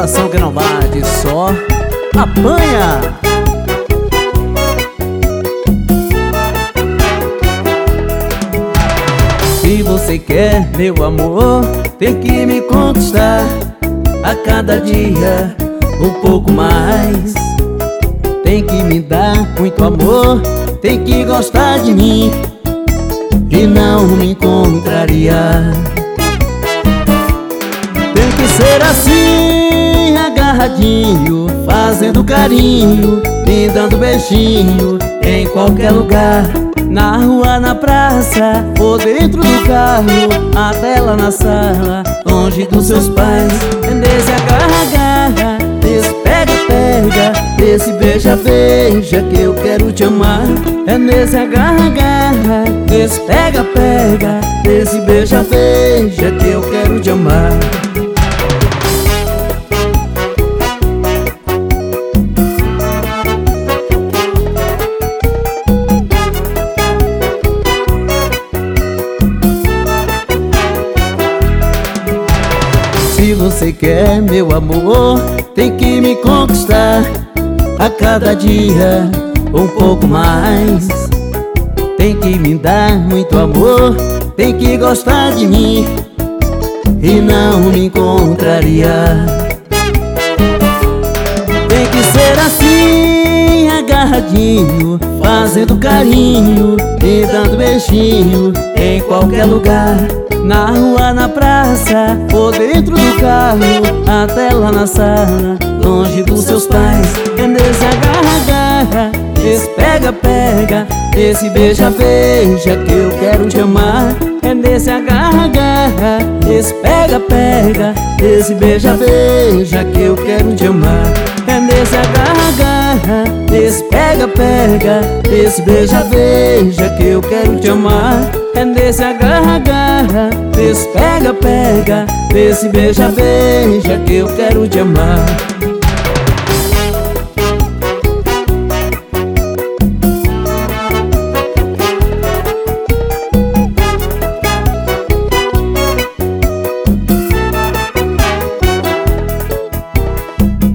coração que não bate, só apanha. Se você quer meu amor, tem que me conquistar a cada dia um pouco mais. Tem que me dar muito amor, tem que gostar de mim e não me contrariar. Tem que ser assim, agarradinho, fazendo carinho, me dando beijinho em qualquer lugar. Na rua, na praça, ou dentro do carro, até lá na sala, longe dos seus pais. Nesse agarra, agarra, nesse pega, pega, nesse beija, beija, que eu quero te amar. É nesse agarra, agarra, nesse pega, pega, nesse beija, beija, que eu quero te amar. Se você quer meu amor, tem que me conquistar a cada dia um pouco mais. Tem que me dar muito amor, tem que gostar de mim e não me contrariar. Tem que ser assim, agarradinho, fazendo carinho, me dando beijinho em qualquer lugar. Na rua, na praça, ou dentro do carro, até lá na sala, longe dos seus pais. É nesse agarra, agarra, nesse pega, pega, nesse beija, beija, que eu quero te amar. É nesse agarra, agarra, nesse pega, pega, nesse beija, beija, que eu quero te amar. É nesse agarra, agarra, nesse pega, pega, nesse beija, beija, que eu quero te amar. É nesse agarra, agarra, nesse pega, pega, nesse beija, beija, que eu quero te amar.